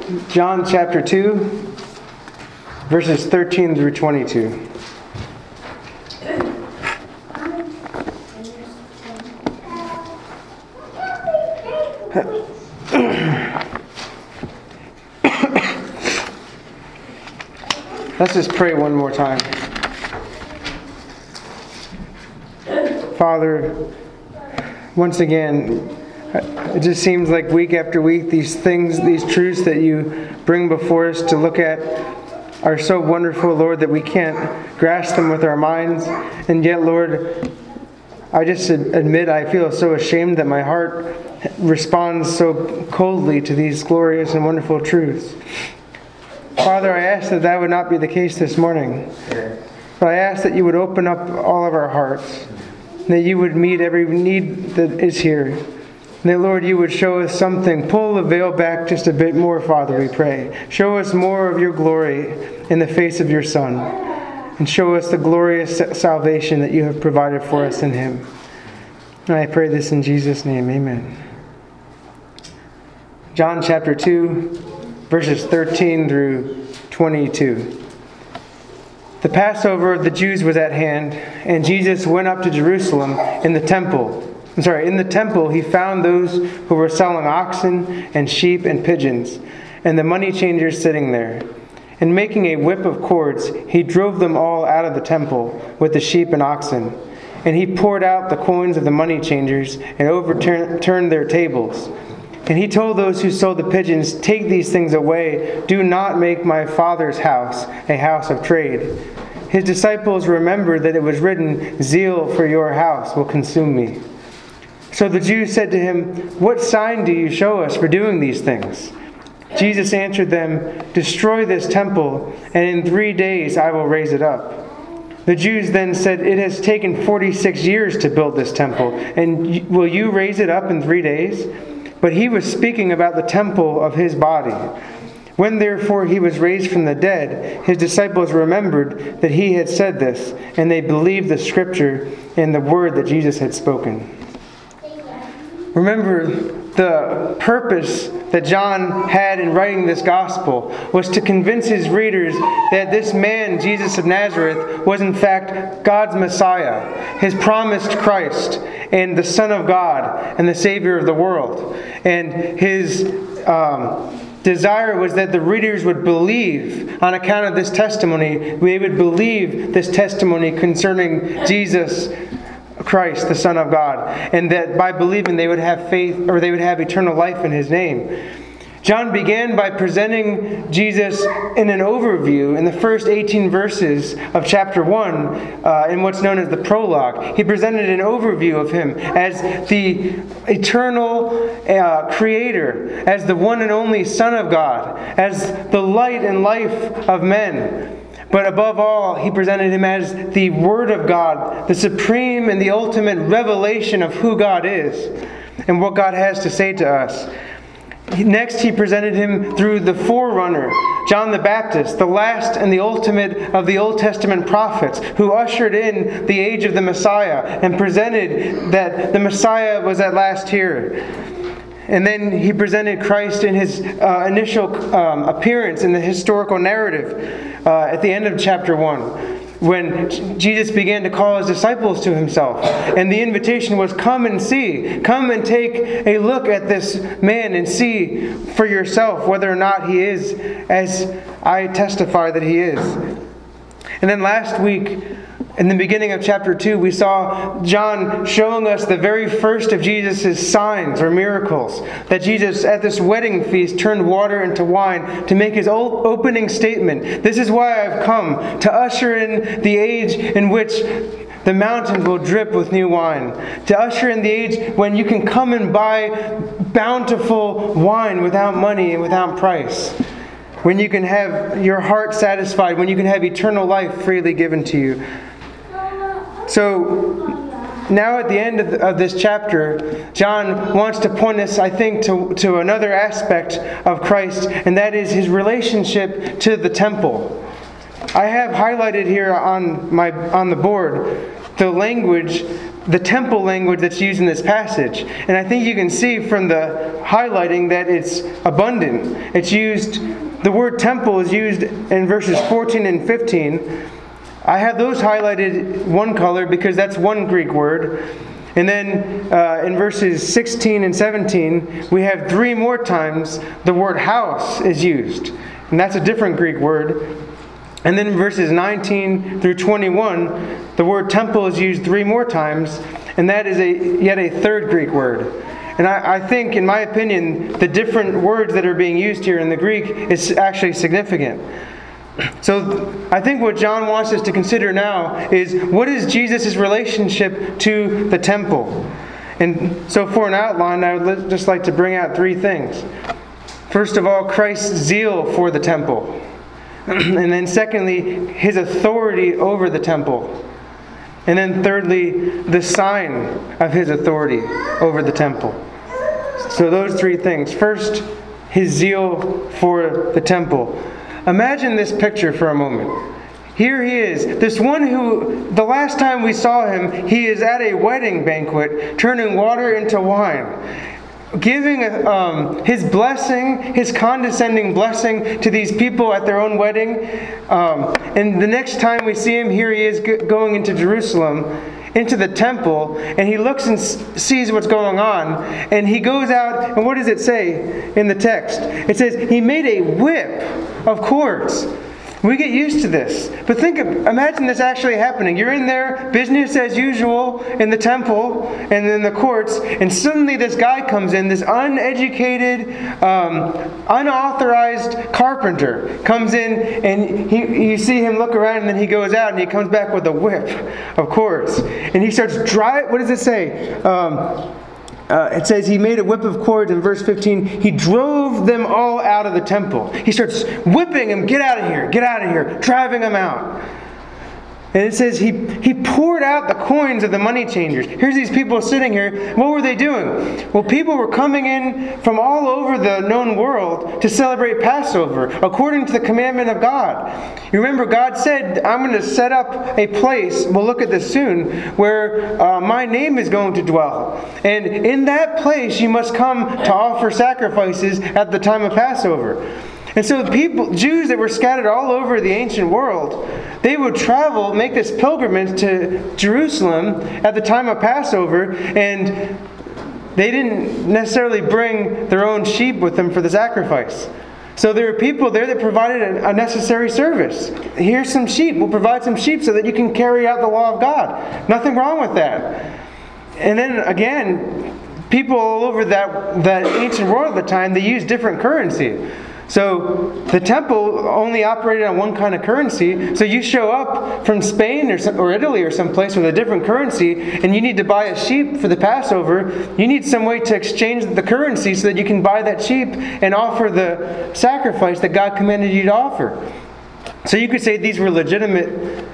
John chapter 2, verses 13 through 22. Let's just pray one more time. Father, once again, it just seems like week after week, these things, these truths that you bring before us to look at are so wonderful, Lord, that we can't grasp them with our minds. And yet, Lord, I just admit I feel so ashamed that my heart responds so coldly to these glorious and wonderful truths. Father, I ask that that would not be the case this morning. But I ask that you would open up all of our hearts. That you would meet every need that is here. And that, Lord, you would show us something. Pull the veil back just a bit more, Father, we pray. Show us more of your glory in the face of your Son. And show us the glorious salvation that you have provided for us in Him. And I pray this in Jesus' name. Amen. John chapter 2, verses 13 through 22. The Passover of the Jews was at hand, and Jesus went up to Jerusalem in the temple. In the temple he found those who were selling oxen and sheep and pigeons, and the money changers sitting there. And making a whip of cords, he drove them all out of the temple with the sheep and oxen. And he poured out the coins of the money changers and overturned their tables. And he told those who sold the pigeons, "Take these things away. Do not make my Father's house a house of trade." His disciples remembered that it was written, "Zeal for your house will consume me." So the Jews said to him, "What sign do you show us for doing these things?" Jesus answered them, "Destroy this temple, and in 3 days I will raise it up." The Jews then said, "It has taken 46 years to build this temple, and will you raise it up in 3 days?" But he was speaking about the temple of his body. When therefore he was raised from the dead, his disciples remembered that he had said this, and they believed the scripture and the word that Jesus had spoken. Remember, the purpose that John had in writing this gospel was to convince his readers that this man, Jesus of Nazareth, was in fact God's Messiah, his promised Christ, and the Son of God, and the Savior of the world. And his desire was that the readers would believe on account of this testimony. They would believe this testimony concerning Jesus Christ, the Son of God, and that by believing they would have faith, or they would have eternal life in His name. John began by presenting Jesus in an overview in the first 18 verses of chapter 1 in what's known as the prologue. He presented an overview of Him as the eternal Creator, as the one and only Son of God, as the light and life of men. But above all, he presented Him as the Word of God, the supreme and the ultimate revelation of who God is and what God has to say to us. Next, he presented Him through the forerunner, John the Baptist, the last and the ultimate of the Old Testament prophets, who ushered in the age of the Messiah and presented that the Messiah was at last here. And then he presented Christ in His initial appearance in the historical narrative at the end of chapter 1, when Jesus began to call His disciples to Himself. And the invitation was, come and see. Come and take a look at this man and see for yourself whether or not He is as I testify that He is. And then last week, in the beginning of chapter 2, we saw John showing us the very first of Jesus' signs or miracles. That Jesus, at this wedding feast, turned water into wine to make His opening statement. This is why I've come, to usher in the age in which the mountains will drip with new wine. To usher in the age when you can come and buy bountiful wine without money and without price. When you can have your heart satisfied, when you can have eternal life freely given to you. So now at the end of this chapter, John wants to point us, I think, to another aspect of Christ, and that is His relationship to the temple. I have highlighted here on the board the language the temple language that's used in this passage. And I think you can see from the highlighting that it's abundant. It's used, the word temple is used in verses 14 and 15. I have those highlighted one color because that's one Greek word. And then in verses 16 and 17, we have 3 more times the word house is used. And that's a different Greek word. And then in verses 19 through 21, the word temple is used 3 more times. And that is yet a third Greek word. And I think, in my opinion, the different words that are being used here in the Greek is actually significant. So I think what John wants us to consider now is, what is Jesus' relationship to the temple? And so for an outline, I would just like to bring out 3 things. First of all, Christ's zeal for the temple. And then secondly, His authority over the temple. And then thirdly, the sign of His authority over the temple. So those 3 things. First, His zeal for the temple. Imagine this picture for a moment. Here He is, this one who, the last time we saw Him, He is at a wedding banquet, turning water into wine, giving His blessing, His condescending blessing to these people at their own wedding. And the next time we see Him, here He is going into Jerusalem, into the temple, and He looks and sees what's going on, and He goes out, and what does it say in the text? It says, He made a whip of cords. We get used to this. But imagine this actually happening. You're in there, business as usual, in the temple and in the courts, and suddenly this guy comes in, this uneducated, unauthorized carpenter comes in, and you see him look around, and then he goes out, and he comes back with a whip of cords. And he starts what does it say? It says He made a whip of cords in verse 15. He drove them all out of the temple. He starts whipping them, get out of here, driving them out. And it says he poured out the coins of the money changers. Here's these people sitting here. What were they doing? Well, people were coming in from all over the known world to celebrate Passover, according to the commandment of God. You remember God said, I'm going to set up a place, we'll look at this soon, where my name is going to dwell. And in that place you must come to offer sacrifices at the time of Passover. And so the Jews that were scattered all over the ancient world, they would travel, make this pilgrimage to Jerusalem at the time of Passover, and they didn't necessarily bring their own sheep with them for the sacrifice. So there were people there that provided a necessary service. Here's some sheep. We'll provide some sheep so that you can carry out the law of God. Nothing wrong with that. And then again, people all over that ancient world at the time, they used different currency. So the temple only operated on one kind of currency. So you show up from Spain or Italy or someplace with a different currency, and you need to buy a sheep for the Passover. You need some way to exchange the currency so that you can buy that sheep and offer the sacrifice that God commanded you to offer. So you could say these were legitimate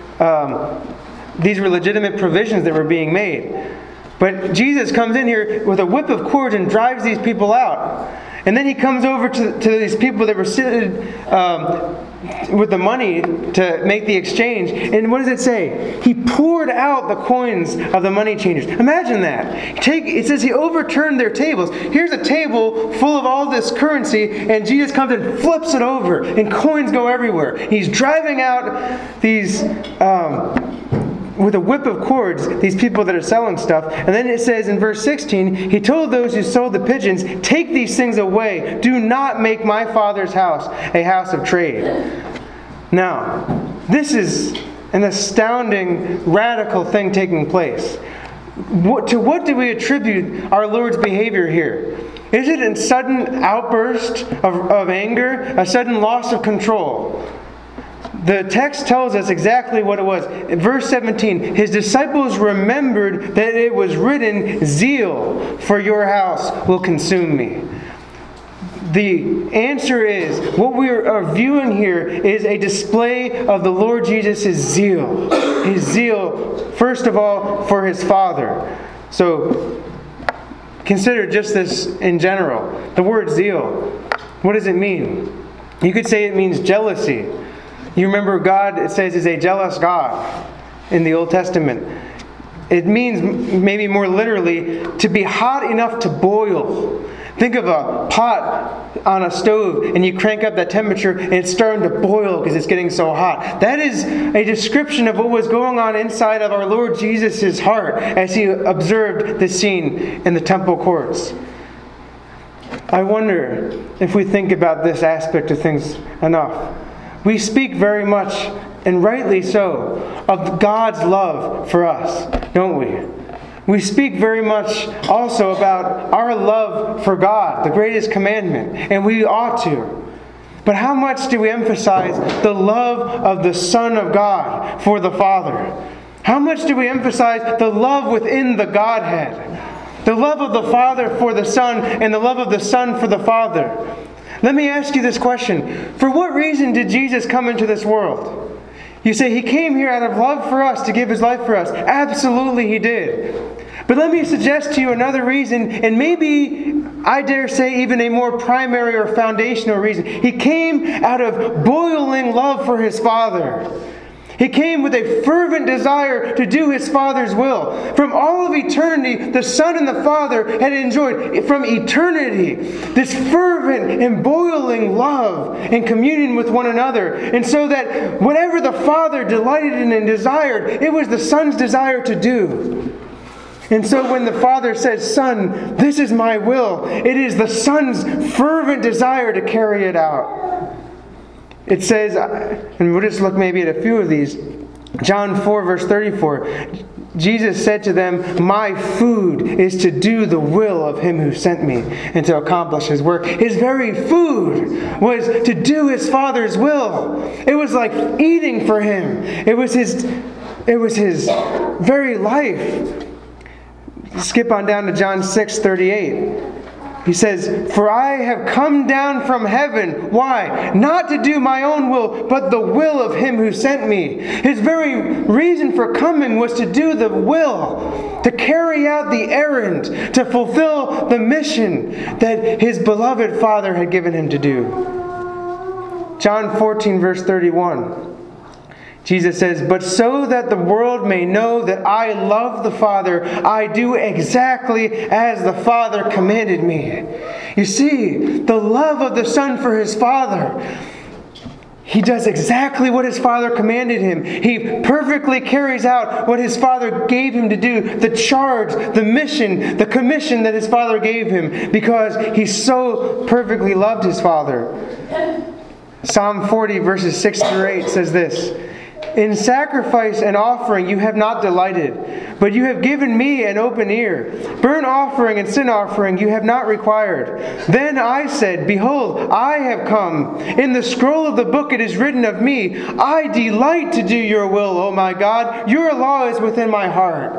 provisions that were being made. But Jesus comes in here with a whip of cords and drives these people out. And then He comes over to these people that were sitting with the money to make the exchange. And what does it say? He poured out the coins of the money changers. Imagine that. It says He overturned their tables. Here's a table full of all this currency, and Jesus comes and flips it over, and coins go everywhere. He's driving out these... with a whip of cords, these people that are selling stuff. And then it says in verse 16, He told those who sold the pigeons, take these things away. Do not make my Father's house a house of trade. Now, this is an astounding, radical thing taking place. To what do we attribute our Lord's behavior here? Is it a sudden outburst of anger, a sudden loss of control? The text tells us exactly what it was. In verse 17, His disciples remembered that it was written, zeal for your house will consume me. The answer is, what we are viewing here is a display of the Lord Jesus' zeal. His zeal, first of all, for His Father. So, consider just this in general. The word zeal, what does it mean? You could say it means jealousy. You remember God, it says, is a jealous God in the Old Testament. It means, maybe more literally, to be hot enough to boil. Think of a pot on a stove and you crank up that temperature and it's starting to boil because it's getting so hot. That is a description of what was going on inside of our Lord Jesus' heart as he observed the scene in the temple courts. I wonder if we think about this aspect of things enough. We speak very much, and rightly so, of God's love for us, don't we? We speak very much also about our love for God, the greatest commandment, and we ought to. But how much do we emphasize the love of the Son of God for the Father? How much do we emphasize the love within the Godhead? The love of the Father for the Son and the love of the Son for the Father. Let me ask you this question. For what reason did Jesus come into this world? You say He came here out of love for us to give His life for us. Absolutely He did. But let me suggest to you another reason, and maybe, I dare say, even a more primary or foundational reason. He came out of boiling love for His Father. He came with a fervent desire to do His Father's will. From all of eternity, the Son and the Father had enjoyed from eternity this fervent and boiling love and communion with one another. And so that whatever the Father delighted in and desired, it was the Son's desire to do. And so when the Father says, "Son, this is my will," it is the Son's fervent desire to carry it out. It says, and we'll just look maybe at a few of these. John 4, verse 34. Jesus said to them, "My food is to do the will of Him who sent me and to accomplish His work." His very food was to do His Father's will. It was like eating for Him. It was His very life. Skip on down to John 6:38. He says, "For I have come down from heaven." Why? Not to do my own will, but the will of Him who sent me. His very reason for coming was to do the will, to carry out the errand, to fulfill the mission that His beloved Father had given Him to do. John 14, verse 31. Jesus says, "But so that the world may know that I love the Father, I do exactly as the Father commanded me." You see, the love of the Son for His Father. He does exactly what His Father commanded Him. He perfectly carries out what His Father gave Him to do, the charge, the mission, the commission that His Father gave Him, because He so perfectly loved His Father. Psalm 40, verses 6 through 8 says this, "In sacrifice and offering you have not delighted, but you have given me an open ear. Burnt offering and sin offering you have not required. Then I said, Behold, I have come. In the scroll of the book it is written of me, I delight to do your will, O my God. Your law is within my heart."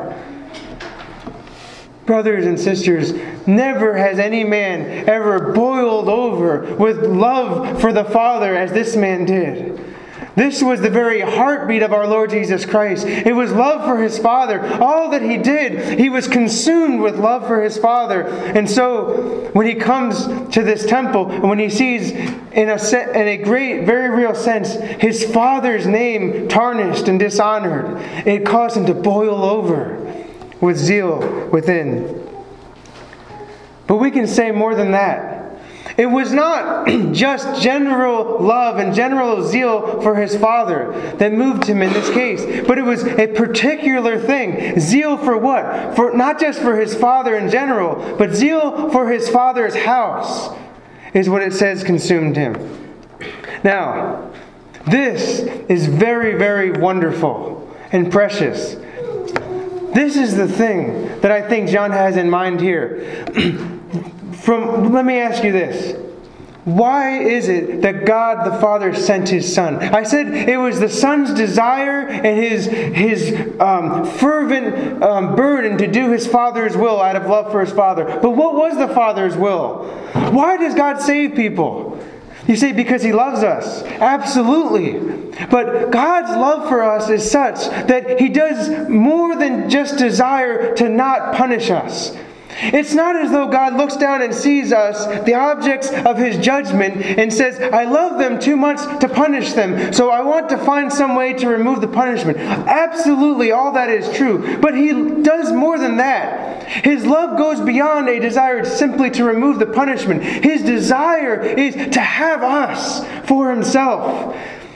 Brothers and sisters, never has any man ever boiled over with love for the Father as this man did. This was the very heartbeat of our Lord Jesus Christ. It was love for His Father. All that He did, He was consumed with love for His Father. And so, when He comes to this temple, and when He sees in a great, very real sense, His Father's name tarnished and dishonored, it caused Him to boil over with zeal within. But we can say more than that. It was not just general love and general zeal for His Father that moved Him in this case, but it was a particular thing. Zeal for what? For not just for His Father in general, but zeal for His Father's house is what it says consumed Him. Now, this is very, very wonderful and precious. This is the thing that I think John has in mind here. Let me ask you this. Why is it that God the Father sent His Son? I said it was the Son's desire and His fervent burden to do His Father's will out of love for His Father. But what was the Father's will? Why does God save people? You say because He loves us. Absolutely. But God's love for us is such that He does more than just desire to not punish us. It's not as though God looks down and sees us, the objects of His judgment, and says, I love them too much to punish them, so I want to find some way to remove the punishment. Absolutely, all that is true. But He does more than that. His love goes beyond a desire simply to remove the punishment. His desire is to have us for Himself.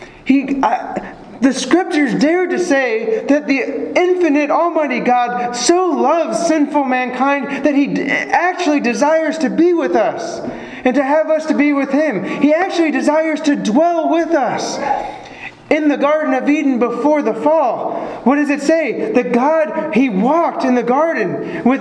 The Scriptures dare to say that the infinite Almighty God so loves sinful mankind that He actually desires to be with us and to have us to be with Him. He actually desires to dwell with us. In the Garden of Eden before the fall, what does it say? That God, He walked in the garden with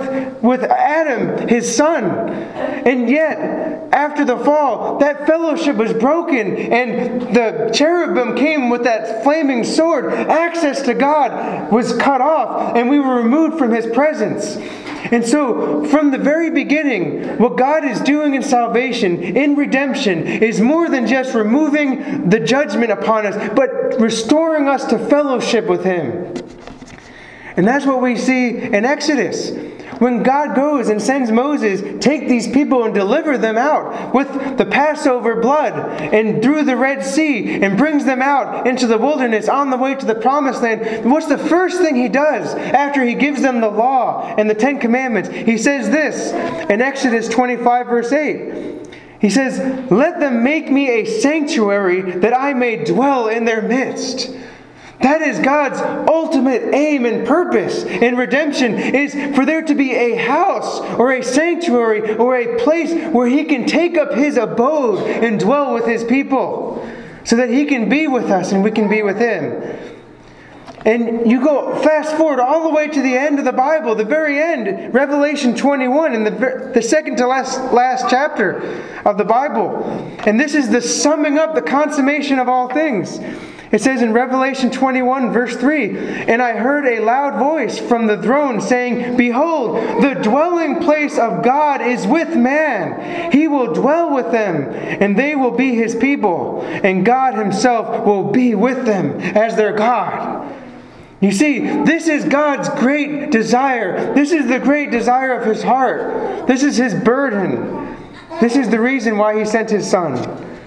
Adam, His son. And yet, after the fall, that fellowship was broken and the cherubim came with that flaming sword. Access to God was cut off and we were removed from His presence. And so, from the very beginning, what God is doing in salvation, in redemption, is more than just removing the judgment upon us, but restoring us to fellowship with Him. And that's what we see in Exodus. When God goes and sends Moses, take these people and deliver them out with the Passover blood and through the Red Sea and brings them out into the wilderness on the way to the Promised Land, what's the first thing He does after He gives them the law and the Ten Commandments? He says this in Exodus 25 verse 8. He says, let them make me a sanctuary that I may dwell in their midst. That is God's ultimate aim and purpose in redemption, is for there to be a house or a sanctuary or a place where He can take up His abode and dwell with His people so that He can be with us and we can be with Him. And you go fast forward all the way to the end of the Bible, the very end, Revelation 21, in the second to last chapter of the Bible. And this is the summing up, the consummation of all things. It says in Revelation 21 verse 3, and I heard a loud voice from the throne saying, behold, the dwelling place of God is with man. He will dwell with them, and they will be His people, and God Himself will be with them as their God. You see, this is God's great desire. This is the great desire of His heart. This is His burden. This is the reason why He sent His Son.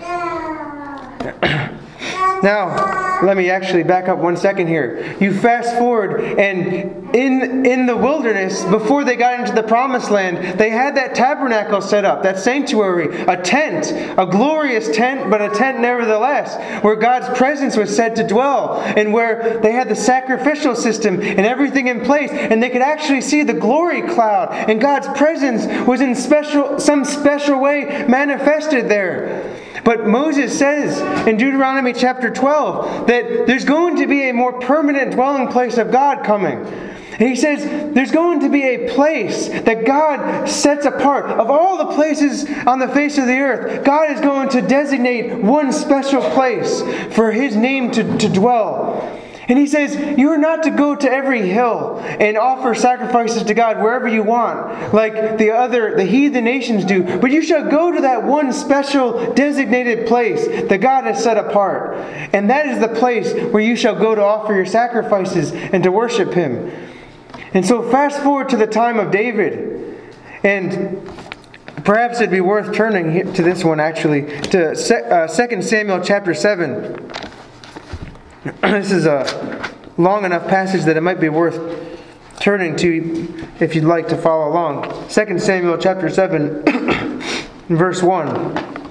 Now, let me actually back up 1 second here. You fast forward, and in the wilderness, before they got into the Promised Land, they had that tabernacle set up, that sanctuary, a tent, a glorious tent, but a tent nevertheless, where God's presence was said to dwell, and where they had the sacrificial system and everything in place, and they could actually see the glory cloud, and God's presence was in some special way manifested there. But Moses says in Deuteronomy chapter 12 that there's going to be a more permanent dwelling place of God coming. And he says there's going to be a place that God sets apart. Of all the places on the face of the earth, God is going to designate one special place for His name to dwell. And He says, you are not to go to every hill and offer sacrifices to God wherever you want, like the heathen nations do. But you shall go to that one special designated place that God has set apart. And that is the place where you shall go to offer your sacrifices and to worship Him. And so fast forward to the time of David. And perhaps it'd be worth turning to this one actually, to 2 Samuel chapter 7. This is a long enough passage that it might be worth turning to if you'd like to follow along. 2 Samuel chapter 7, verse 1.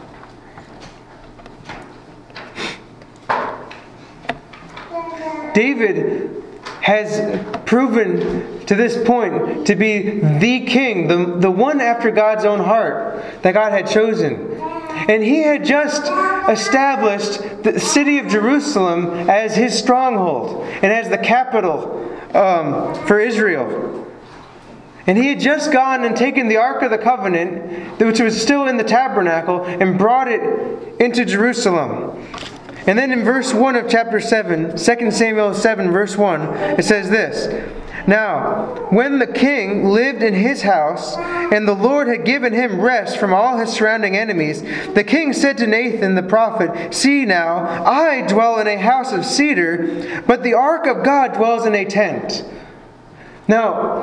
David has proven to this point to be the king, the one after God's own heart that God had chosen. And he had just established the city of Jerusalem as his stronghold and as the capital for Israel. And he had just gone and taken the Ark of the Covenant, which was still in the tabernacle, and brought it into Jerusalem. And then in verse 1 of chapter 7, 2 Samuel 7 verse 1, it says this. Now, when the king lived in his house, and the Lord had given him rest from all his surrounding enemies, the king said to Nathan the prophet, see now, I dwell in a house of cedar, but the ark of God dwells in a tent. Now,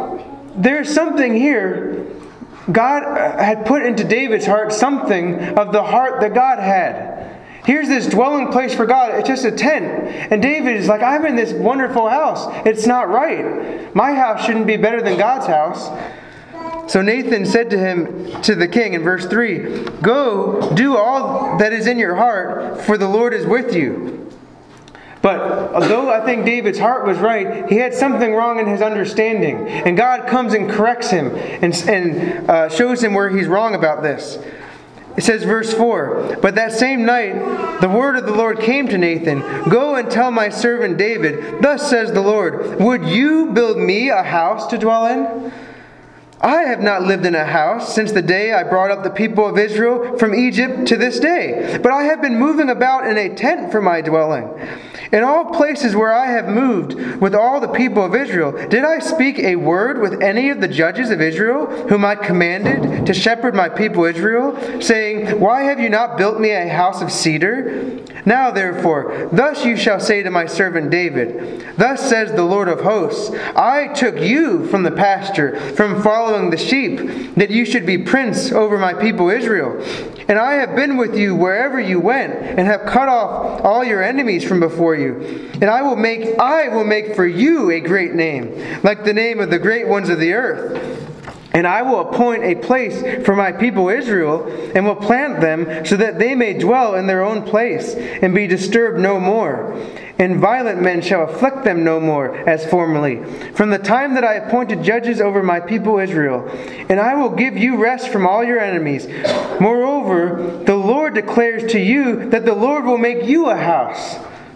there's something here. God had put into David's heart something of the heart that God had. Here's this dwelling place for God. It's just a tent. And David is like, I'm in this wonderful house. It's not right. My house shouldn't be better than God's house. So Nathan said to the king in verse 3, "Go, do all that is in your heart, for the Lord is with you." But although I think David's heart was right, he had something wrong in his understanding. And God comes and corrects him and shows him where he's wrong about this. It says, verse 4, "But that same night the word of the Lord came to Nathan, 'Go and tell my servant David, thus says the Lord, would you build me a house to dwell in? I have not lived in a house since the day I brought up the people of Israel from Egypt to this day, but I have been moving about in a tent for my dwelling. In all places where I have moved with all the people of Israel, did I speak a word with any of the judges of Israel, whom I commanded to shepherd my people Israel, saying, Why have you not built me a house of cedar? Now therefore, thus you shall say to my servant David, Thus says the Lord of hosts, I took you from the pasture, from following the sheep, that you should be prince over my people Israel. And I have been with you wherever you went, and have cut off all your enemies from before you. And I will make for you a great name, like the name of the great ones of the earth. And I will appoint a place for my people Israel, and will plant them so that they may dwell in their own place, and be disturbed no more. And violent men shall afflict them no more, as formerly, from the time that I appointed judges over my people Israel. And I will give you rest from all your enemies. Moreover, the Lord declares to you that the Lord will make you a house.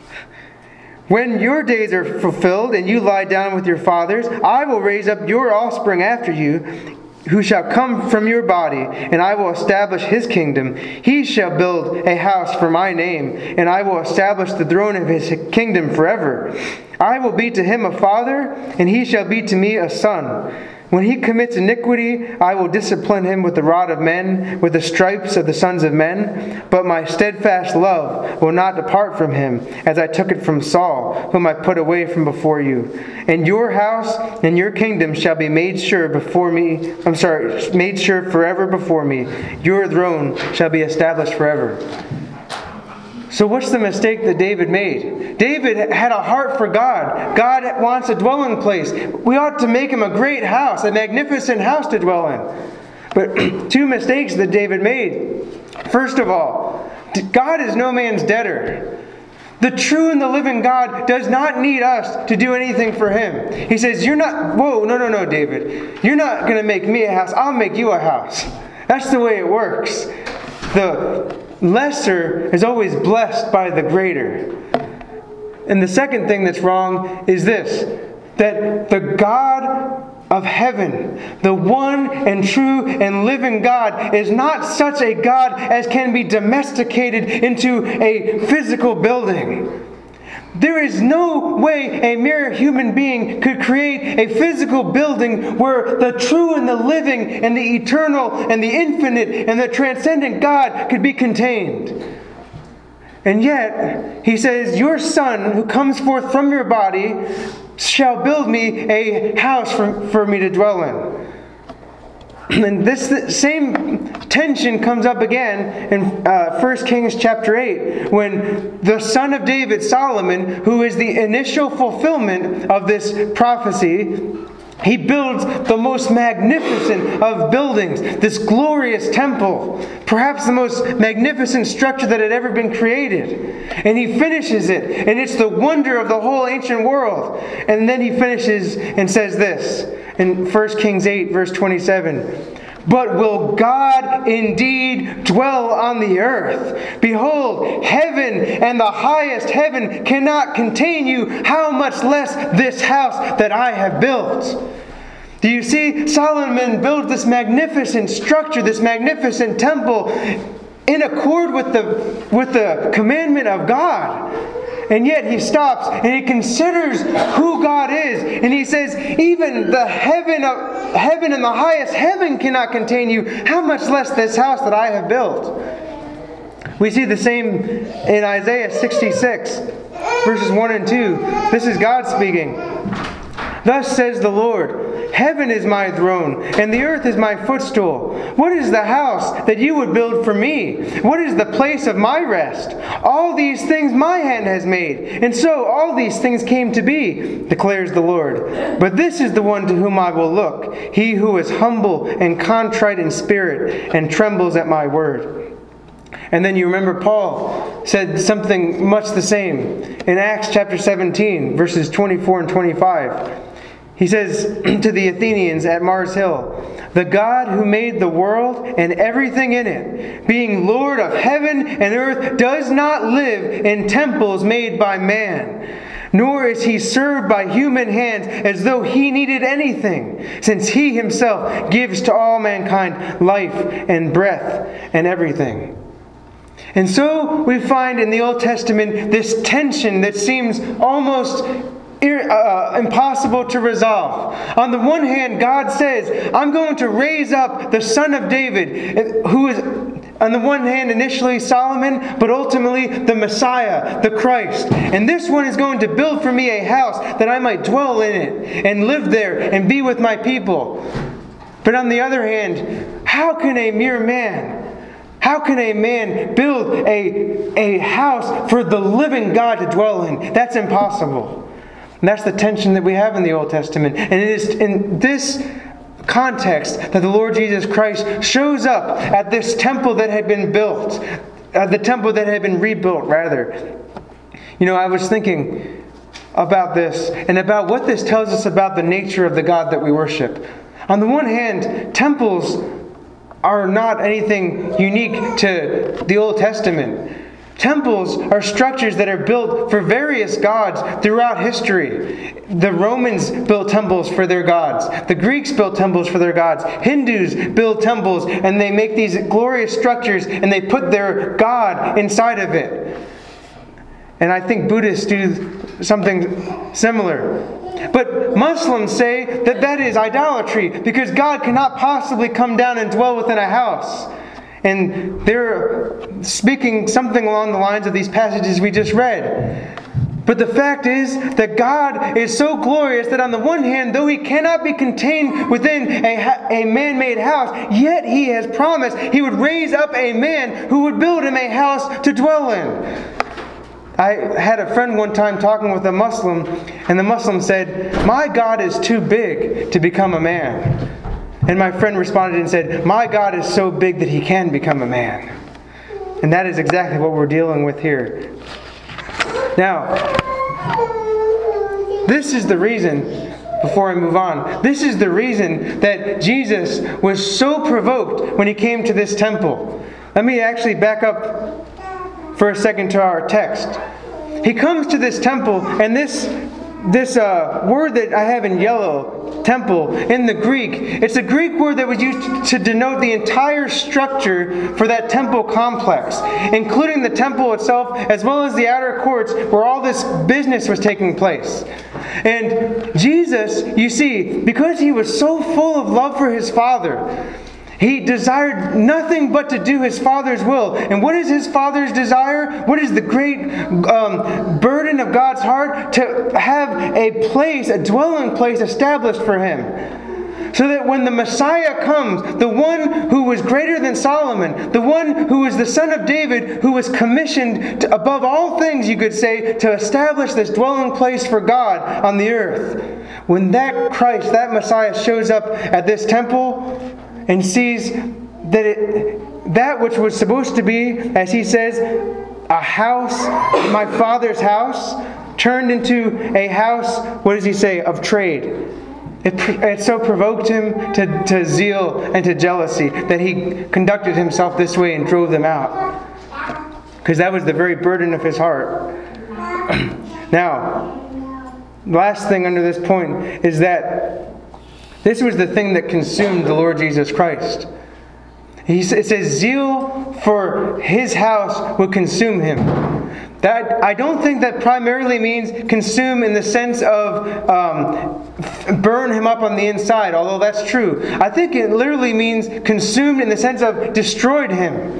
When your days are fulfilled and you lie down with your fathers, I will raise up your offspring after you, who shall come from your body, and I will establish his kingdom. He shall build a house for my name, and I will establish the throne of his kingdom forever. I will be to him a father, and he shall be to me a son. When he commits iniquity, I will discipline him with the rod of men, with the stripes of the sons of men. But my steadfast love will not depart from him, as I took it from Saul, whom I put away from before you. And your house and your kingdom shall be made sure forever before me. Your throne shall be established forever." So what's the mistake that David made? David had a heart for God. God wants a dwelling place. We ought to make him a great house, a magnificent house to dwell in. But two mistakes that David made. First of all, God is no man's debtor. The true and the living God does not need us to do anything for him. He says, no, David. You're not going to make me a house. I'll make you a house. That's the way it works. The lesser is always blessed by the greater. And the second thing that's wrong is this, that the God of heaven, the one and true and living God, is not such a God as can be domesticated into a physical building. There is no way a mere human being could create a physical building where the true and the living and the eternal and the infinite and the transcendent God could be contained. And yet, he says, your son who comes forth from your body shall build me a house for me to dwell in. And this same tension comes up again in 1 Kings chapter 8, when the son of David, Solomon, who is the initial fulfillment of this prophecy, he builds the most magnificent of buildings, this glorious temple, perhaps the most magnificent structure that had ever been created. And he finishes it, and it's the wonder of the whole ancient world. And then he finishes and says this in 1 Kings 8, verse 27. But will God indeed dwell on the earth? Behold, heaven and the highest heaven cannot contain you, how much less this house that I have built. Do you see? Solomon builds this magnificent structure, this magnificent temple, in accord with the commandment of God. And yet he stops and he considers who God is. And he says, even the heaven and the highest heaven cannot contain you. How much less this house that I have built? We see the same in Isaiah 66, verses 1 and 2. This is God speaking. Thus says the Lord, Heaven is my throne, and the earth is my footstool. What is the house that you would build for me? What is the place of my rest? All these things my hand has made, and so all these things came to be, declares the Lord. But this is the one to whom I will look, he who is humble and contrite in spirit, and trembles at my word. And then you remember Paul said something much the same in Acts chapter 17, verses 24 and 25. He says to the Athenians at Mars Hill, "The God who made the world and everything in it, being Lord of heaven and earth, does not live in temples made by man, nor is he served by human hands as though he needed anything, since he himself gives to all mankind life and breath and everything." And so we find in the Old Testament this tension that seems almost impossible to resolve. On the one hand, God says, I'm going to raise up the son of David, who is, on the one hand, initially Solomon, but ultimately the Messiah, the Christ. And this one is going to build for me a house that I might dwell in it and live there and be with my people. But on the other hand, how can a mere man build a house for the living God to dwell in? That's impossible. And that's the tension that we have in the Old Testament. And it is in this context that the Lord Jesus Christ shows up at this temple that had been built, the temple that had been rebuilt, rather. You know, I was thinking about this and about what this tells us about the nature of the God that we worship. On the one hand, temples are not anything unique to the Old Testament. Temples are structures that are built for various gods throughout history. The Romans built temples for their gods. The Greeks built temples for their gods. Hindus build temples and they make these glorious structures and they put their god inside of it. And I think Buddhists do something similar. But Muslims say that that is idolatry because God cannot possibly come down and dwell within a house. And they're speaking something along the lines of these passages we just read. But the fact is that God is so glorious that on the one hand, though He cannot be contained within a man-made house, yet He has promised He would raise up a man who would build Him a house to dwell in. I had a friend one time talking with a Muslim, and the Muslim said, "My God is too big to become a man." And my friend responded and said, "My God is so big that He can become a man." And that is exactly what we're dealing with here. Now, this is the reason, before I move on, this is the reason that Jesus was so provoked when He came to this temple. Let me actually back up for a second to our text. He comes to this temple, and this word that I have in yellow, temple, in the Greek, it's a Greek word that was used to denote the entire structure for that temple complex, including the temple itself as well as the outer courts where all this business was taking place. And Jesus, you see, because He was so full of love for His Father, He desired nothing but to do His Father's will. And what is His Father's desire? What is the great burden of God's heart? To have a place, a dwelling place established for Him. So that when the Messiah comes, the one who was greater than Solomon, the one who was the son of David, who was commissioned to, above all things, you could say, to establish this dwelling place for God on the earth. When that Christ, that Messiah shows up at this temple and sees that that which was supposed to be, as He says, a house, my Father's house, turned into a house, what does He say, of trade. It so provoked Him to zeal and to jealousy that He conducted Himself this way and drove them out. Because that was the very burden of His heart. Now, last thing under this point is that this was the thing that consumed the Lord Jesus Christ. It says, zeal for His house would consume Him. That I don't think that primarily means consume in the sense of burn Him up on the inside, although that's true. I think it literally means consumed in the sense of destroyed Him.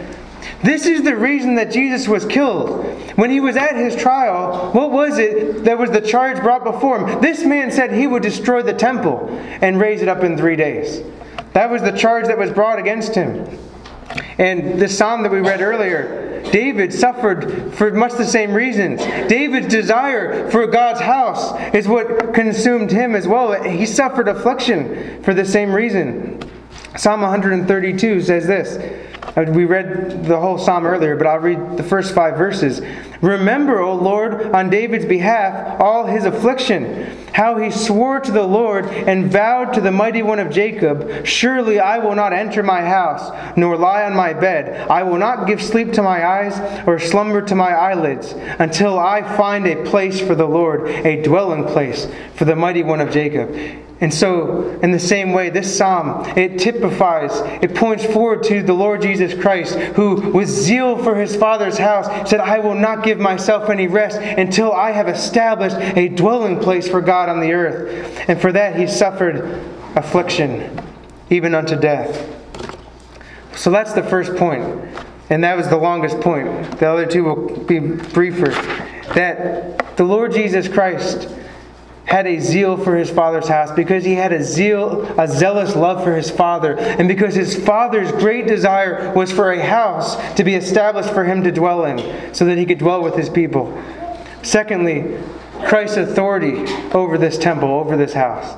This is the reason that Jesus was killed. When he was at his trial, what was it that was the charge brought before him? This man said he would destroy the temple and raise it up in 3 days. That was the charge that was brought against him. And this psalm that we read earlier, David suffered for much the same reasons. David's desire for God's house is what consumed him as well. He suffered affliction for the same reason. Psalm 132 says this. We read the whole psalm earlier, but I'll read the first 5 verses. Remember, O Lord, on David's behalf, all his affliction, how he swore to the Lord and vowed to the Mighty One of Jacob, surely I will not enter my house, nor lie on my bed. I will not give sleep to my eyes, or slumber to my eyelids, until I find a place for the Lord, a dwelling place for the Mighty One of Jacob. And so, in the same way, this psalm, it typifies, it points forward to the Lord Jesus Christ, who with zeal for his Father's house said, I will not give myself any rest until I have established a dwelling place for God on the earth. And for that he suffered affliction, even unto death. So that's the first point. And that was the longest point. The other two will be briefer. That the Lord Jesus Christ had a zeal for his Father's house because he had a zealous love for his Father, and because his Father's great desire was for a house to be established for him to dwell in, so that he could dwell with his people. Secondly, Christ's authority over this temple, over this house.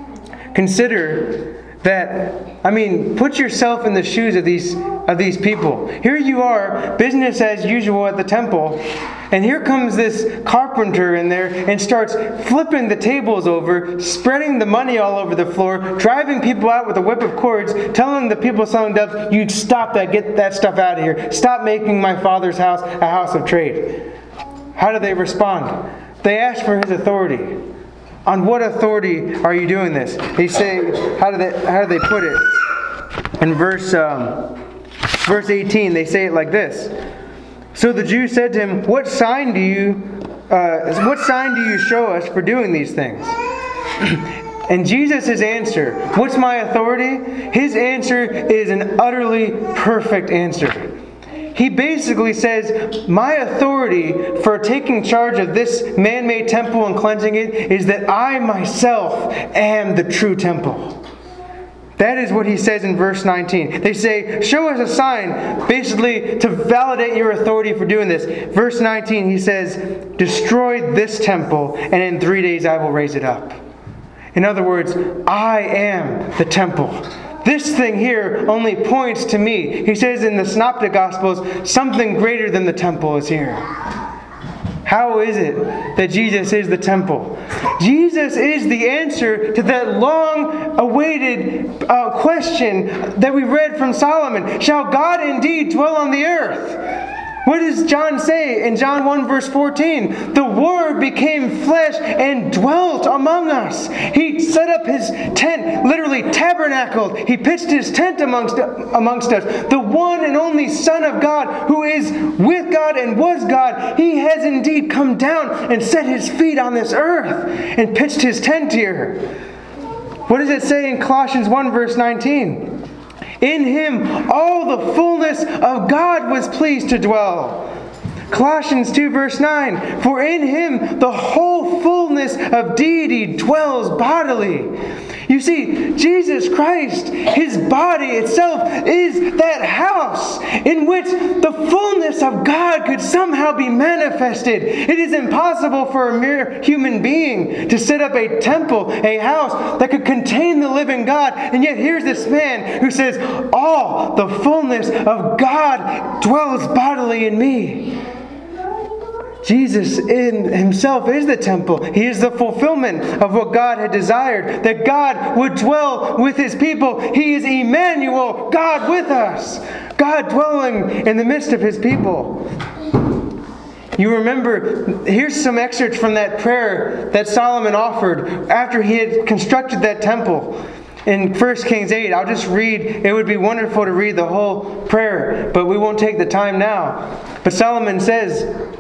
Consider that, put yourself in the shoes of these people. Here you are, business as usual at the temple, and here comes this carpenter in there and starts flipping the tables over, spreading the money all over the floor, driving people out with a whip of cords, telling the people selling doves, you stop that, get that stuff out of here. Stop making my Father's house a house of trade. How do they respond? They ask for his authority. On what authority are you doing this? They say, how do they put it? In verse 18, they say it like this. So the Jews said to him, What sign do you show us for doing these things? And Jesus' answer, what's my authority? His answer is an utterly perfect answer. He basically says, my authority for taking charge of this man-made temple and cleansing it is that I myself am the true temple. That is what he says in verse 19. They say, show us a sign, basically to validate your authority for doing this. Verse 19, he says, destroy this temple, and in 3 days I will raise it up. In other words, I am the temple. This thing here only points to me. He says in the Synoptic Gospels, something greater than the temple is here. How is it that Jesus is the temple? Jesus is the answer to that long-awaited question that we read from Solomon. Shall God indeed dwell on the earth? What does John say in John 1 verse 14? The Word became flesh and dwelt among us. He set up his tent, literally tabernacled. He pitched his tent amongst us. The one and only Son of God, who is with God and was God, he has indeed come down and set his feet on this earth and pitched his tent here. What does it say in Colossians 1 verse 19? In him all the fullness of God was pleased to dwell. Colossians 2 verse 9. For in him the whole fullness of deity dwells bodily. You see, Jesus Christ, his body itself, is that house in which the fullness of God could somehow be manifested. It is impossible for a mere human being to set up a temple, a house that could contain the living God. And yet here's this man who says, all the fullness of God dwells bodily in me. Jesus in himself is the temple. He is the fulfillment of what God had desired, that God would dwell with his people. He is Emmanuel, God with us, God dwelling in the midst of his people. You remember, here's some excerpts from that prayer that Solomon offered after he had constructed that temple. In 1 Kings 8, I'll just read. It would be wonderful to read the whole prayer, but we won't take the time now. But Solomon says,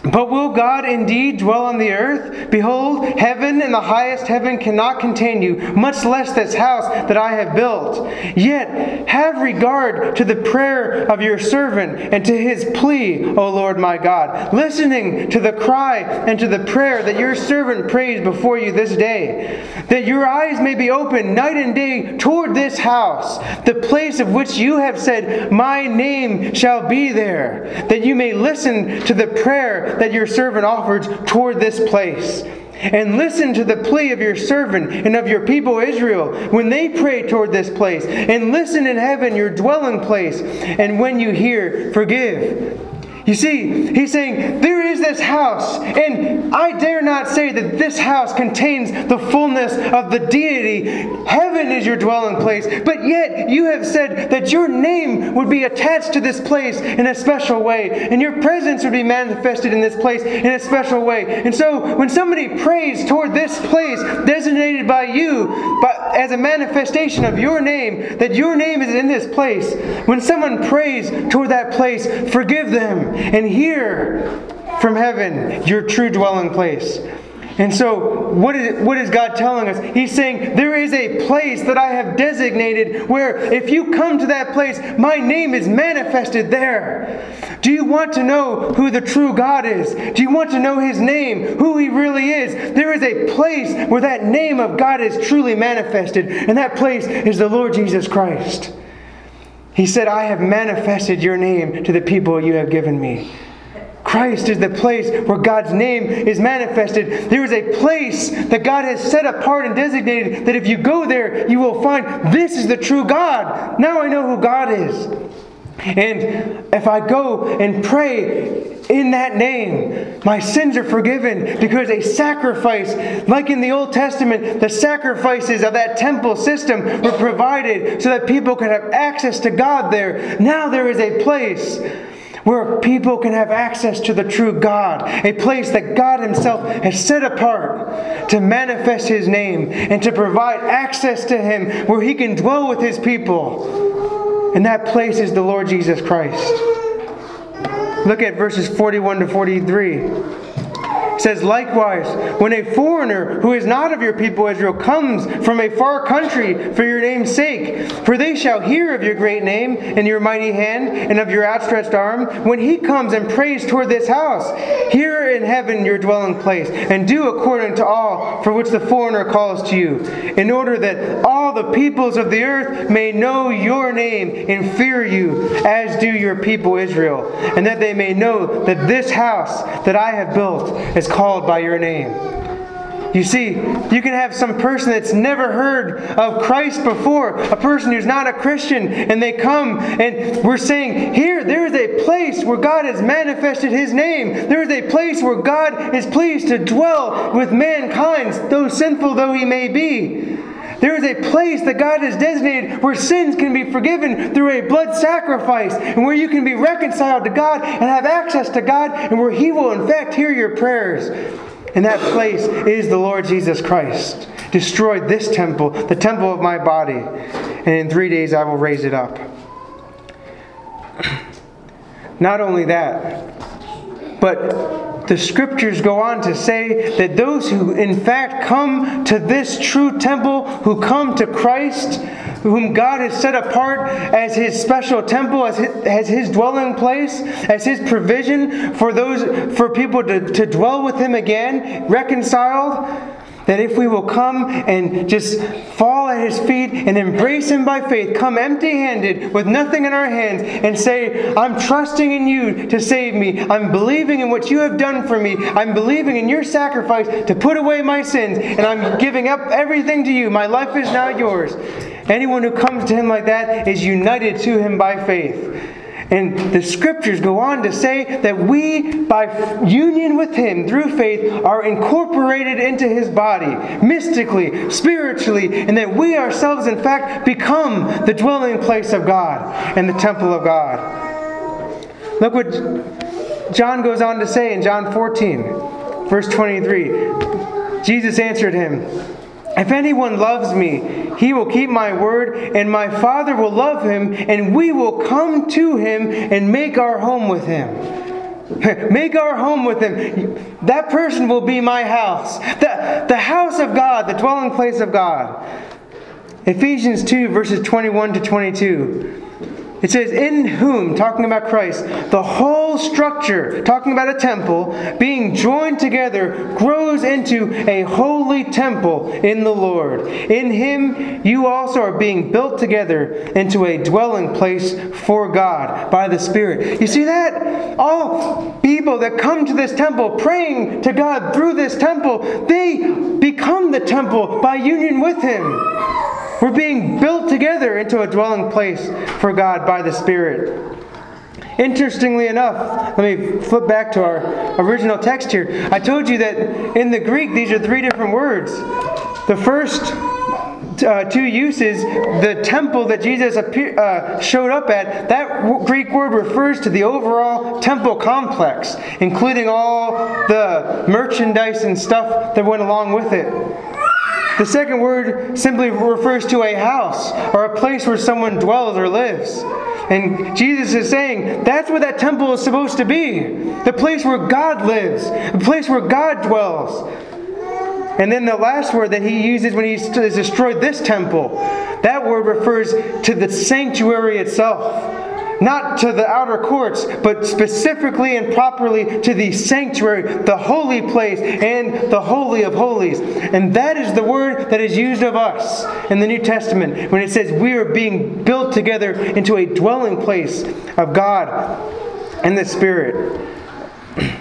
But will God indeed dwell on the earth? Behold, heaven and the highest heaven cannot contain you, much less this house that I have built. Yet have regard to the prayer of your servant and to his plea, O Lord my God, listening to the cry and to the prayer that your servant prays before you this day, that your eyes may be open night and day toward this house, the place of which you have said, my name shall be there, that you may listen to the prayer that your servant offers toward this place. And listen to the plea of your servant and of your people Israel when they pray toward this place. And listen in heaven, your dwelling place. And when you hear, forgive. You see, he's saying, there is this house, and I dare not say that this house contains the fullness of the deity. Heaven is your dwelling place, but yet you have said that your name would be attached to this place in a special way, and your presence would be manifested in this place in a special way. And so, when somebody prays toward this place designated by you, but as a manifestation of your name, that your name is in this place, when someone prays toward that place, forgive them. And hear from heaven your true dwelling place. And so, what is God telling us? He's saying, there is a place that I have designated where if you come to that place, my name is manifested there. Do you want to know who the true God is? Do you want to know His name, who He really is? There is a place where that name of God is truly manifested, and that place is the Lord Jesus Christ. He said, I have manifested your name to the people you have given me. Christ is the place where God's name is manifested. There is a place that God has set apart and designated that if you go there, you will find this is the true God. Now I know who God is. And if I go and pray in that name, my sins are forgiven because a sacrifice, like in the Old Testament, the sacrifices of that temple system were provided so that people could have access to God there. Now there is a place where people can have access to the true God, a place that God Himself has set apart to manifest His name and to provide access to Him where He can dwell with His people. And that place is the Lord Jesus Christ. Look at verses 41 to 43. It says, likewise, when a foreigner who is not of your people Israel comes from a far country for your name's sake, for they shall hear of your great name and your mighty hand and of your outstretched arm, when he comes and prays toward this house, hear in heaven your dwelling place, and do according to all for which the foreigner calls to you, in order that all the peoples of the earth may know your name and fear you, as do your people Israel, and that they may know that this house that I have built is called by your name. You see, you can have some person that's never heard of Christ before, a person who's not a Christian, and they come and we're saying, here, there is a place where God has manifested His name. There is a place where God is pleased to dwell with mankind, though sinful though he may be. There is a place that God has designated where sins can be forgiven through a blood sacrifice, and where you can be reconciled to God and have access to God, and where He will in fact hear your prayers. And that place is the Lord Jesus Christ. Destroy this temple, the temple of my body, and in 3 days I will raise it up. Not only that, but the Scriptures go on to say that those who in fact come to this true temple, who come to Christ, whom God has set apart as His special temple, as His dwelling place, as His provision for people to dwell with Him again, reconciled, that if we will come and just fall at His feet and embrace Him by faith, come empty-handed with nothing in our hands and say, I'm trusting in You to save me. I'm believing in what You have done for me. I'm believing in Your sacrifice to put away my sins. And I'm giving up everything to You. My life is now Yours. Anyone who comes to Him like that is united to Him by faith. And the Scriptures go on to say that we, by union with Him through faith, are incorporated into His body, mystically, spiritually, and that we ourselves, in fact, become the dwelling place of God and the temple of God. Look what John goes on to say in John 14, verse 23. Jesus answered him, if anyone loves me, he will keep my word, and my Father will love him, and we will come to him and make our home with him. Make our home with him. That person will be my house. The house of God, the dwelling place of God. Ephesians 2, verses 21 to 22. It says, in whom, talking about Christ, the whole structure, talking about a temple, being joined together, grows into a holy temple in the Lord. In him you also are being built together into a dwelling place for God by the Spirit. You see that? All people that come to this temple, praying to God through this temple, they become the temple by union with him. We're being built together into a dwelling place for God by the Spirit. Interestingly enough, let me flip back to our original text here. I told you that in the Greek, these are three different words. The first two uses, the temple that Jesus showed up at, that Greek word refers to the overall temple complex, including all the merchandise and stuff that went along with it. The second word simply refers to a house or a place where someone dwells or lives. And Jesus is saying that's what that temple is supposed to be. The place where God lives. The place where God dwells. And then the last word that he uses when he has destroyed this temple, that word refers to the sanctuary itself. Not to the outer courts, but specifically and properly to the sanctuary, the holy place, and the Holy of Holies. And that is the word that is used of us in the New Testament when it says we are being built together into a dwelling place of God and the Spirit. A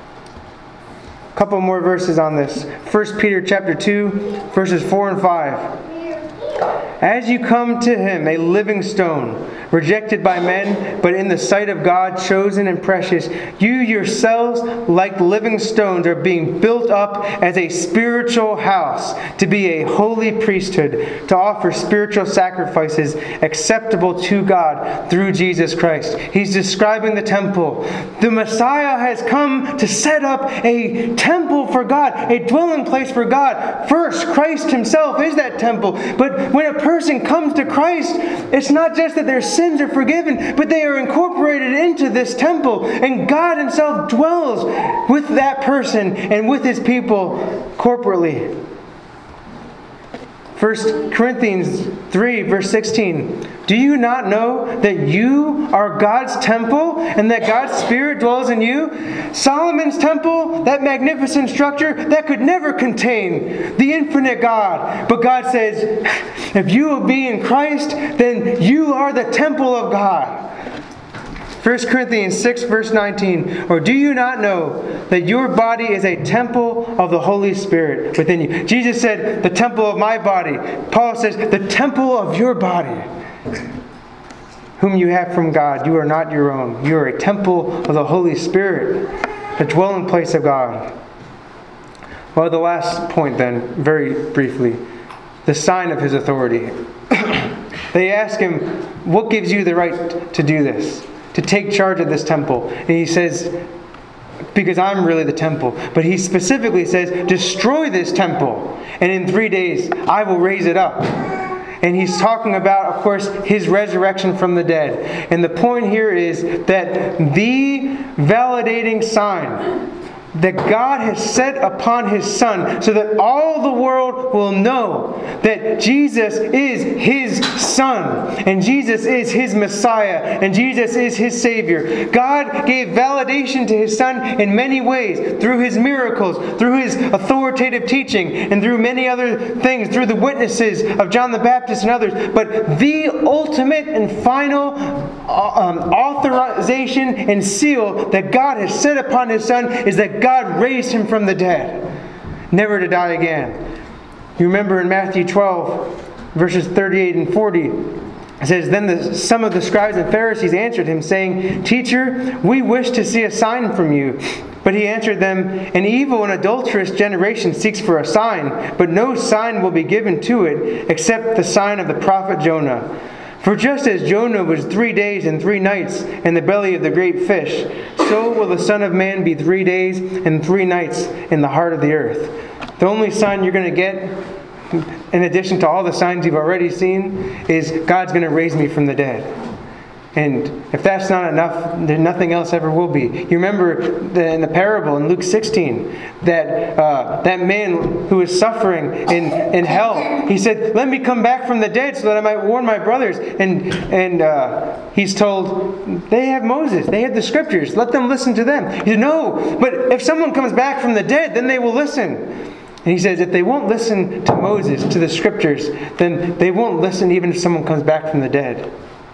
couple more verses on this. 1 Peter chapter 2, verses 4 and 5. As you come to him, a living stone, rejected by men, but in the sight of God, chosen and precious, you yourselves, like living stones, are being built up as a spiritual house, to be a holy priesthood, to offer spiritual sacrifices acceptable to God through Jesus Christ. He's describing the temple. The Messiah has come to set up a temple for God, a dwelling place for God. First, Christ himself is that temple. But when a person comes to Christ, it's not just that their sins are forgiven, but they are incorporated into this temple, and God himself dwells with that person and with his people corporately. 1 Corinthians 3, verse 16. Do you not know that you are God's temple and that God's Spirit dwells in you? Solomon's temple, that magnificent structure, that could never contain the infinite God. But God says, if you will be in Christ, then you are the temple of God. 1 Corinthians 6, verse 19. Or do you not know that your body is a temple of the Holy Spirit within you? Jesus said, the temple of my body. Paul says, the temple of your body, whom you have from God. You are not your own. You are a temple of the Holy Spirit, the dwelling place of God. Well, the last point then, very briefly, the sign of his authority. They ask him, what gives you the right to do this? To take charge of this temple? And he says, because I'm really the temple. But he specifically says, destroy this temple, and in 3 days I will raise it up. And he's talking about, of course, his resurrection from the dead. And the point here is that the validating sign that God has set upon his Son, so that all the world will know that Jesus is his Son, and Jesus is his Messiah, and Jesus is his Savior. God gave validation to his Son in many ways, through his miracles, through his authoritative teaching, and through many other things, through the witnesses of John the Baptist and others. But the ultimate and final authorization and seal that God has set upon his Son is that God raised him from the dead, never to die again. You remember in Matthew 12, verses 38 and 40, it says, Then some of the scribes and Pharisees answered him, saying, Teacher, we wish to see a sign from you. But he answered them, An evil and adulterous generation seeks for a sign, but no sign will be given to it, except the sign of the prophet Jonah. For just as Jonah was 3 days and 3 nights in the belly of the great fish, so will the Son of Man be 3 days and 3 nights in the heart of the earth. The only sign you're going to get, in addition to all the signs you've already seen, is God's going to raise me from the dead. And if that's not enough, then nothing else ever will be. You remember in the parable in Luke 16 that that man who was suffering in hell, he said, "Let me come back from the dead so that I might warn my brothers." And he's told, they have Moses, they have the scriptures, let them listen to them. He said, "No, but if someone comes back from the dead, then they will listen." And he says, if they won't listen to Moses, to the scriptures, then they won't listen even if someone comes back from the dead.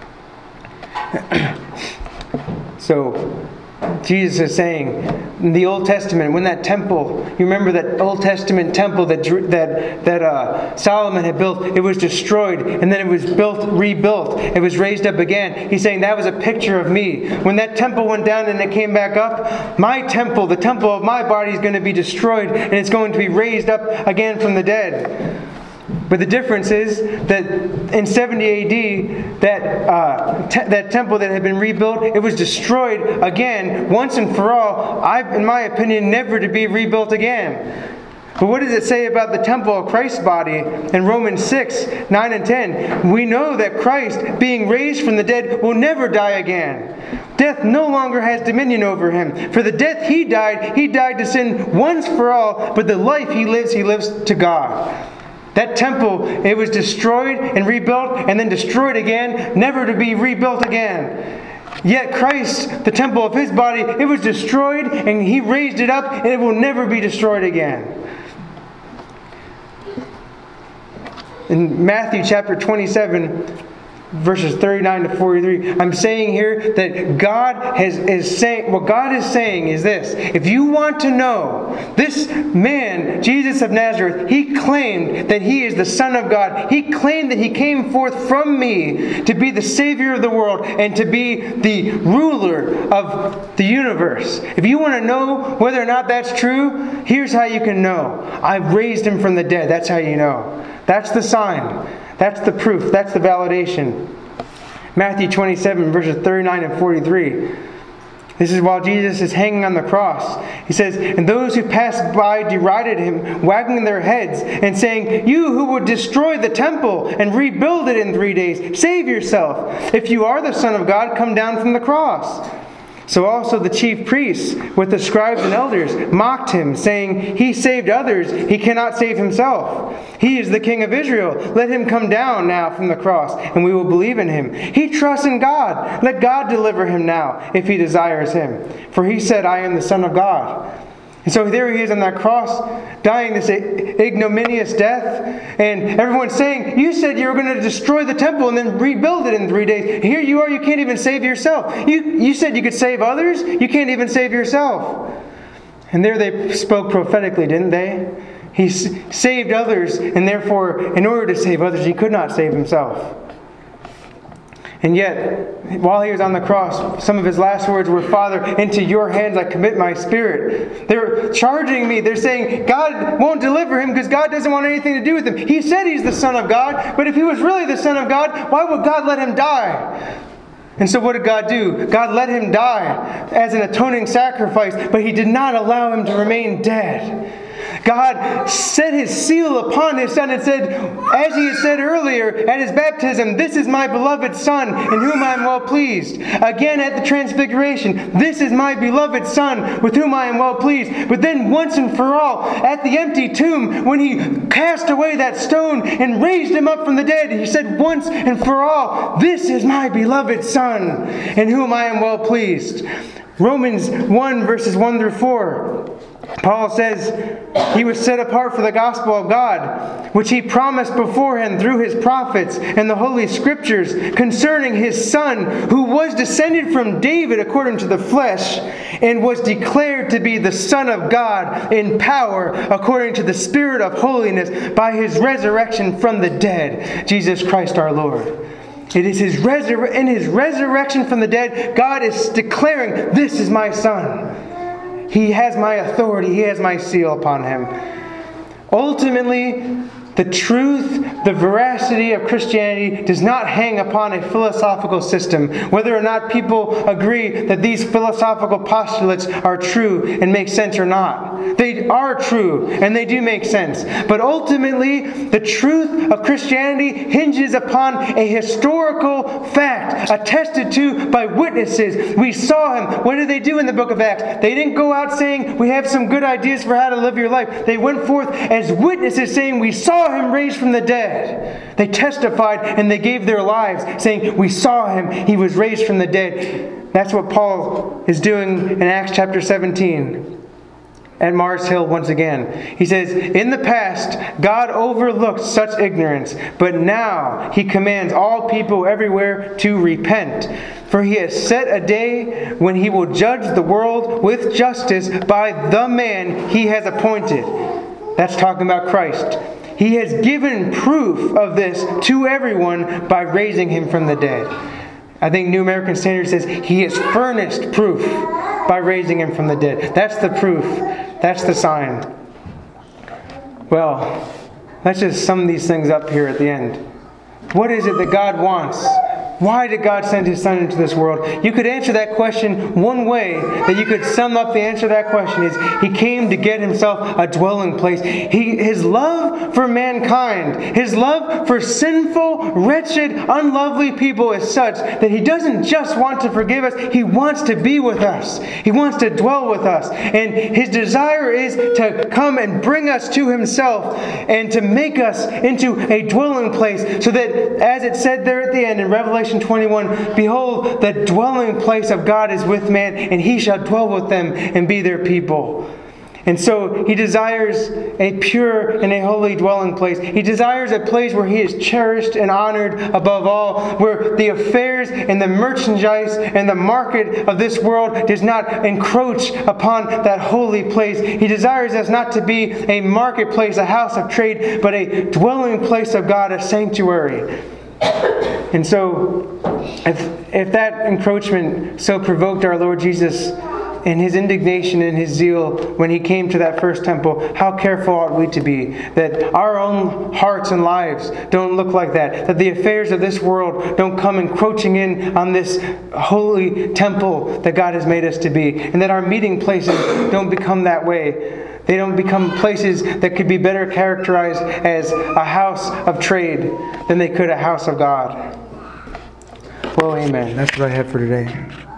So, Jesus is saying, in the Old Testament, when that temple, you remember that Old Testament temple that Solomon had built, it was destroyed, and then it was rebuilt. It was raised up again. He's saying that was a picture of me. When that temple went down and it came back up, my temple, the temple of my body, is going to be destroyed, and it's going to be raised up again from the dead. But the difference is that in 70 AD, that temple that had been rebuilt, it was destroyed again, once and for all, in my opinion, never to be rebuilt again. But what does it say about the temple of Christ's body in Romans 6, 9 and 10? We know that Christ, being raised from the dead, will never die again. Death no longer has dominion over him. For the death he died to sin once for all, but the life he lives to God. That temple, it was destroyed and rebuilt and then destroyed again, never to be rebuilt again. Yet Christ, the temple of his body, it was destroyed and he raised it up and it will never be destroyed again. In Matthew chapter 27, verses 39 to 43, I'm saying here that God is saying is this: if you want to know, this man, Jesus of Nazareth, he claimed that he is the Son of God. He claimed that he came forth from me to be the Savior of the world and to be the ruler of the universe. If you want to know whether or not that's true, here's how you can know. I raised him from the dead. That's how you know. That's the sign. That's the proof. That's the validation. Matthew 27, verses 39 and 43. This is while Jesus is hanging on the cross. He says, "And those who passed by derided him, wagging their heads and saying, 'You who would destroy the temple and rebuild it in 3 days, save yourself. If you are the Son of God, come down from the cross.' So also the chief priests with the scribes and elders mocked him, saying, 'He saved others, he cannot save himself. He is the King of Israel. Let him come down now from the cross, and we will believe in him. He trusts in God. Let God deliver him now, if he desires him. For he said, I am the Son of God.'" And so there he is on that cross, dying this ignominious death. And everyone's saying, "You said you were going to destroy the temple and then rebuild it in 3 days. Here you are, you can't even save yourself. You said you could save others, you can't even save yourself." And there they spoke prophetically, didn't they? He saved others, and therefore, in order to save others, he could not save himself. And yet, while he was on the cross, some of his last words were, "Father, into your hands I commit my spirit." They're charging me. They're saying God won't deliver him because God doesn't want anything to do with him. He said he's the Son of God, but if he was really the Son of God, why would God let him die? And so what did God do? God let him die as an atoning sacrifice, but he did not allow him to remain dead. God set his seal upon his Son and said, as he had said earlier at his baptism, "This is my beloved Son, in whom I am well pleased." Again at the Transfiguration, "This is my beloved Son, with whom I am well pleased." But then once and for all, at the empty tomb, when he cast away that stone and raised him up from the dead, he said once and for all, "This is my beloved Son, in whom I am well pleased." Romans 1, verses 1 through 4. Paul says, "He was set apart for the gospel of God, which he promised beforehand through his prophets and the Holy Scriptures concerning his Son, who was descended from David according to the flesh, and was declared to be the Son of God in power according to the Spirit of holiness by his resurrection from the dead, Jesus Christ our Lord." It is in his resurrection from the dead, God is declaring, "This is my Son. He has my authority. He has my seal upon him." Ultimately, the truth, the veracity of Christianity does not hang upon a philosophical system, whether or not people agree that these philosophical postulates are true and make sense or not. not. They are true, and they do make sense. But ultimately, the truth of Christianity hinges upon a historical fact, attested to by witnesses. We saw him. What did they do in the book of Acts? They didn't go out saying, we have some good ideas for how to live your life. They went forth as witnesses saying, we saw him raised from the dead. They testified and they gave their lives saying, we saw him. He was raised from the dead. That's what Paul is doing in Acts chapter 17. At Mars Hill once again. He says, in the past, God overlooked such ignorance, but now He commands all people everywhere to repent. For He has set a day when He will judge the world with justice by the man He has appointed. That's talking about Christ. He has given proof of this to everyone by raising Him from the dead. I think New American Standard says He has furnished proof by raising Him from the dead. That's the proof. That's the sign. Well, let's just sum these things up here at the end. What is it that God wants? Why did God send His Son into this world? You could answer that question one way, that you could sum up the answer to that question is He came to get Himself a dwelling place. His love for mankind, His love for sinful, wretched, unlovely people is such that He doesn't just want to forgive us, He wants to be with us. He wants to dwell with us. And His desire is to come and bring us to Himself and to make us into a dwelling place so that, as it said there at the end in Revelation 21, behold, the dwelling place of God is with man, and He shall dwell with them and be their people. And so He desires a pure and a holy dwelling place. He desires a place where He is cherished and honored above all, where the affairs and the merchandise and the market of this world does not encroach upon that holy place. He desires us not to be a marketplace, a house of trade, but a dwelling place of God, a sanctuary. And so, if that encroachment so provoked our Lord Jesus in His indignation and His zeal when He came to that first temple, how careful ought we to be that our own hearts and lives don't look like that the affairs of this world don't come encroaching in on this holy temple that God has made us to be, and that our meeting places don't become that way. They don't become places that could be better characterized as a house of trade than they could a house of God. Well, amen. That's what I have for today.